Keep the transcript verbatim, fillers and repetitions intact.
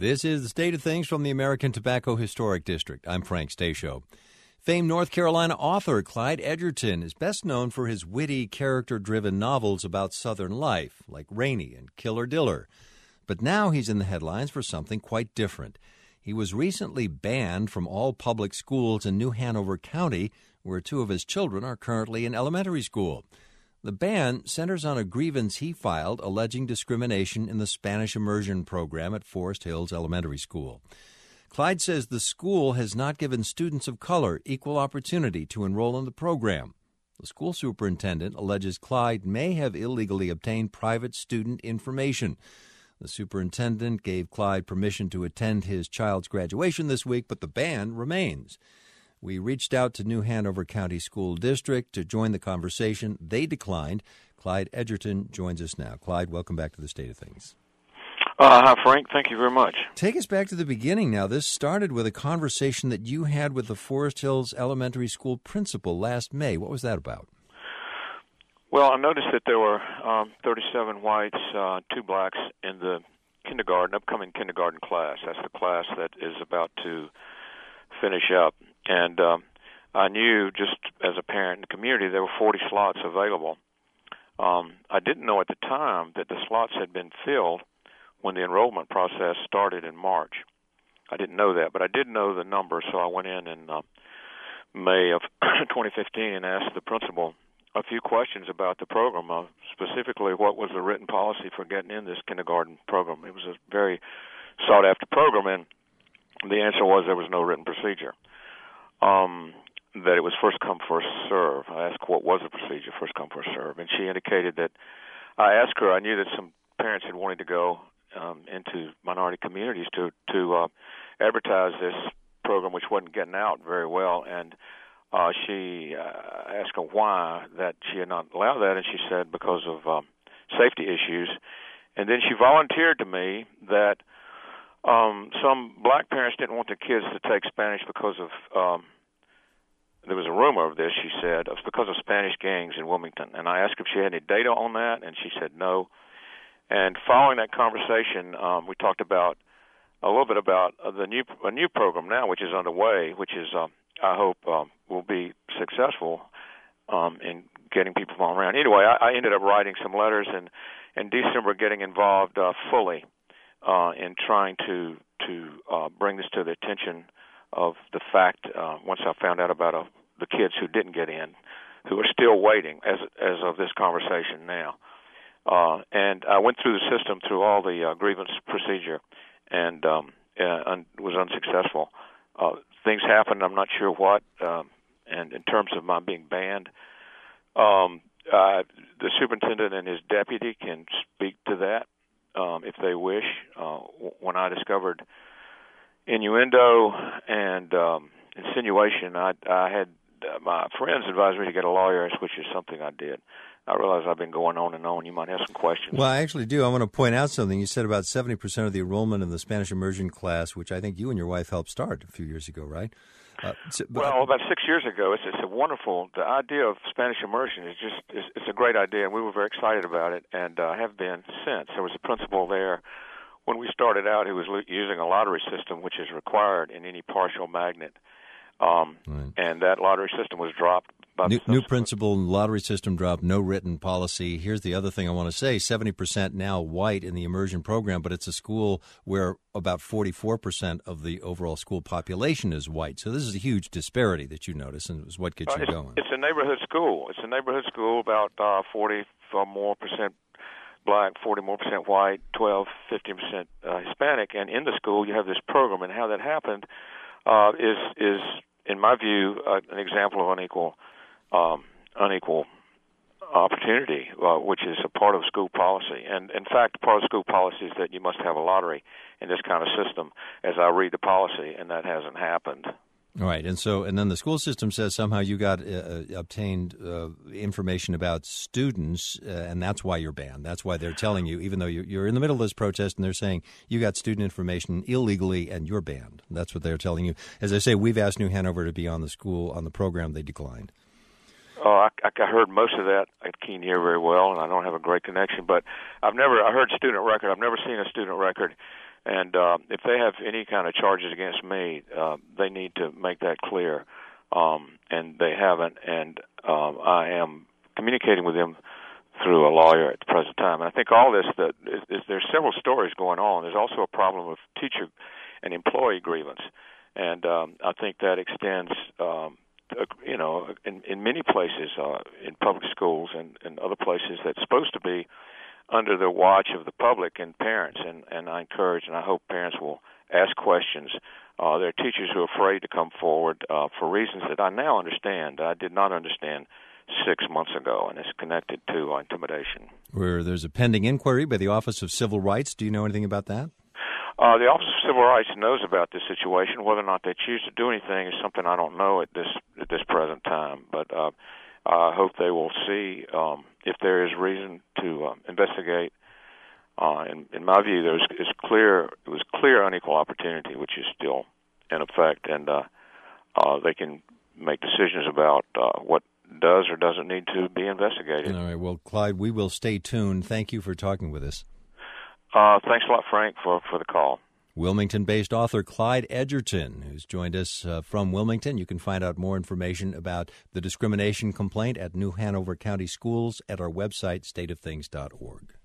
This is the State of Things from the American Tobacco Historic District. I'm Frank Stasio. Famed North Carolina author Clyde Edgerton is best known for his witty, character-driven novels about Southern life, like Rainey and Killer Diller. But now he's in the headlines for something quite different. He was recently banned from all public schools in New Hanover County, where two of his children are currently in elementary school. The ban centers on a grievance he filed alleging discrimination in the Spanish immersion program at Forest Hills Elementary School. Clyde says the school has not given students of color equal opportunity to enroll in the program. The school superintendent alleges Clyde may have illegally obtained private student information. The superintendent gave Clyde permission to attend his child's graduation this week, but the ban remains. We reached out to New Hanover County School District to join the conversation. They declined. Clyde Edgerton joins us now. Clyde, welcome back to the State of Things. Uh, hi, Frank. Thank you very much. Take us back to the beginning now. This started with a conversation that you had with the Forest Hills Elementary School principal last May. What was that about? Well, I noticed that there were um, thirty-seven whites, uh, two blacks in the kindergarten, upcoming kindergarten class. That's the class that is about to finish up. And um, I knew just as a parent in the community there were forty slots available. Um, I didn't know at the time that the slots had been filled when the enrollment process started in March. I didn't know that, but I did know the number, so I went in in uh, May of twenty fifteen and asked the principal a few questions about the program, uh, specifically what was the written policy for getting in this kindergarten program. It was a very sought-after program, and the answer was there was no written procedure. Um, that it was first come, first serve. I asked what was the procedure, first come, first serve, and she indicated that I asked her, I knew that some parents had wanted to go um, into minority communities to, to uh, advertise this program, which wasn't getting out very well, and uh, she uh, asked her why that she had not allowed that, and she said because of um, safety issues. And then she volunteered to me that Um, some black parents didn't want their kids to take Spanish because of, um, there was a rumor of this, she said, it was because of Spanish gangs in Wilmington. And I asked if she had any data on that, and she said no. And following that conversation, um, we talked about a little bit about uh, the new a new program now, which is underway, which is, uh, I hope, um, will be successful um, in getting people from all around. Anyway, I, I ended up writing some letters and in December getting involved uh, fully Uh, in trying to to uh, bring this to the attention of the fact, uh, once I found out about uh, the kids who didn't get in, who are still waiting as as of this conversation now. Uh, and I went through the system, through all the uh, grievance procedure, and um, uh, un- was unsuccessful. Uh, things happened, I'm not sure what, um, and in terms of my being banned, um, uh, the superintendent and his deputy can speak to that. Um, if they wish. Uh, when I discovered innuendo and um, insinuation, I, I had uh, my friends advised me to get a lawyer, which is something I did. I realize I've been going on and on. You might have some questions. Well, I actually do. I want to point out something. You said about seventy percent of the enrollment in the Spanish immersion class, which I think you and your wife helped start a few years ago, right? Uh, so, but, well, about six years ago, it's, it's a wonderful, the idea of Spanish immersion is just, it's, it's a great idea, and we were very excited about it, and uh, have been since. There was a principal there when we started out who was lo- using a lottery system, which is required in any partial magnet, um, right. and that lottery system was dropped. By new, new principal, lottery system dropped, no written policy. Here's the other thing I want to say, seventy percent now white in the immersion program, but it's a school where about forty-four percent of the overall school population is white. So this is a huge disparity that you notice, and is what gets uh, you it's, going. It's a neighborhood school. It's a neighborhood school, about uh, forty or more percent black, forty more percent white, twelve, fifteen percent uh, Hispanic, and in the school you have this program, and how that happened uh, is, is, in my view, uh, an example of unequal um, unequal opportunity, uh, which is a part of school policy. And, in fact, part of school policy is that you must have a lottery in this kind of system, as I read the policy, and that hasn't happened. All right, and so and then the school system says somehow you got uh, obtained uh, information about students, uh, and that's why you're banned. That's why they're telling you, even though you're, you're in the middle of this protest, and they're saying you got student information illegally and you're banned. That's what they're telling you. As I say, we've asked New Hanover to be on the school on the program. They declined. Oh, I, I heard most of that. I can't hear very well, and I don't have a great connection. But I've never. I heard student record. I've never seen a student record And uh, if they have any kind of charges against me, uh, they need to make that clear, um, and they haven't. And um, I am communicating with them through a lawyer at the present time. And I think all this, that is, is, there's several stories going on. There's also a problem of teacher and employee grievance, and um, I think that extends, um, to, you know, in, in many places, uh, in public schools and, and other places that's supposed to be under the watch of the public and parents. And, and I encourage and I hope parents will ask questions. Uh, there are teachers who are afraid to come forward uh, for reasons that I now understand. I did not understand six months ago, and it's connected to uh, intimidation. Where there's a pending inquiry by the Office of Civil Rights. Do you know anything about that? Uh, the Office of Civil Rights knows about this situation. Whether or not they choose to do anything is something I don't know at this at this present time. But uh, I hope they will see um, if there is reason to uh, investigate. Uh, in, in my view, there was is clear it was clear unequal opportunity, which is still in effect, and uh, uh, they can make decisions about uh, what does or doesn't need to be investigated. All right. Well, Clyde, we will stay tuned. Thank you for talking with us. Uh, thanks a lot, Frank, for, for the call. Wilmington-based author Clyde Edgerton, who's joined us uh, from Wilmington. You can find out more information about the discrimination complaint at New Hanover County Schools at our website, state of things dot org.